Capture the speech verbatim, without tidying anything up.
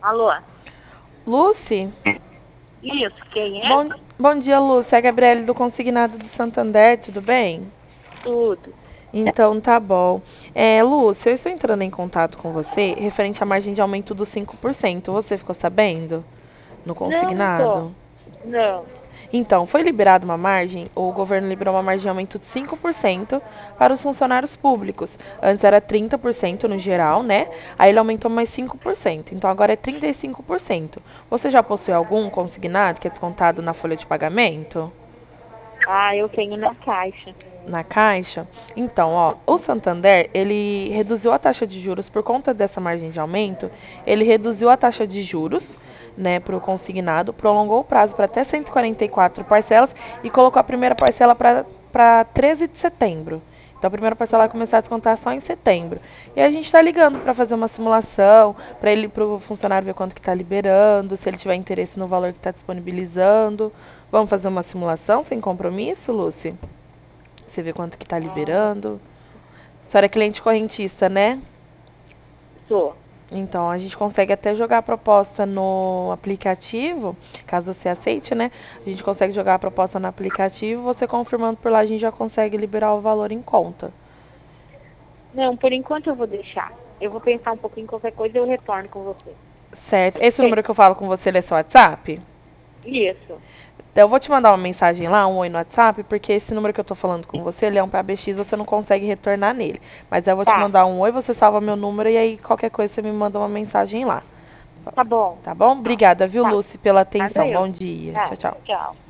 Alô? Lucy? Isso, quem é? Bom, bom dia, Lucy. É a Gabriele do Consignado do Santander, tudo bem? Tudo. Então, tá bom. É, Lúcia, eu estou entrando em contato com você referente à margem de aumento dos cinco por cento. Você ficou sabendo? No Não, não tô. consignado? Não. Então, foi liberada uma margem, o governo liberou uma margem de aumento de cinco por cento para os funcionários públicos. Antes era trinta por cento no geral, né? Aí ele aumentou mais cinco por cento. Então agora é trinta e cinco por cento. Você já possui algum consignado que é descontado na folha de pagamento? Ah, eu tenho na caixa. Na Caixa? Então, ó, o Santander, ele reduziu a taxa de juros por conta dessa margem de aumento, ele reduziu a taxa de juros, né, para o consignado, prolongou o prazo para até cento e quarenta e quatro parcelas e colocou a primeira parcela para para treze de setembro. Então, a primeira parcela vai começar a descontar só em setembro. E a gente está ligando para fazer uma simulação, para ele, para o funcionário ver quanto que está liberando, se ele tiver interesse no valor que está disponibilizando. Vamos fazer uma simulação sem compromisso, Lucy? Você vê quanto que tá Ah, liberando. A senhora é cliente correntista, né? sou. Então, a gente consegue até jogar a proposta no aplicativo, caso você aceite, né? A gente consegue jogar a proposta no aplicativo, você confirmando por lá, a gente já consegue liberar o valor em conta. Não, por enquanto eu vou deixar. Eu vou pensar um pouquinho, qualquer coisa eu retorno com você. Certo? Esse Sim. número que eu falo com você, ele é seu WhatsApp? Isso. Eu vou te mandar uma mensagem lá, um oi no WhatsApp, porque esse número que eu tô falando com você, ele é um P A B X, você não consegue retornar nele. Mas eu vou te Tá, mandar um oi, você salva meu número e aí qualquer coisa você me manda uma mensagem lá. tá bom. Tá bom? Obrigada, viu, Tá. Lucy, pela Nada atenção. eu. Bom dia. Tchau, Tá, tchau. tchau.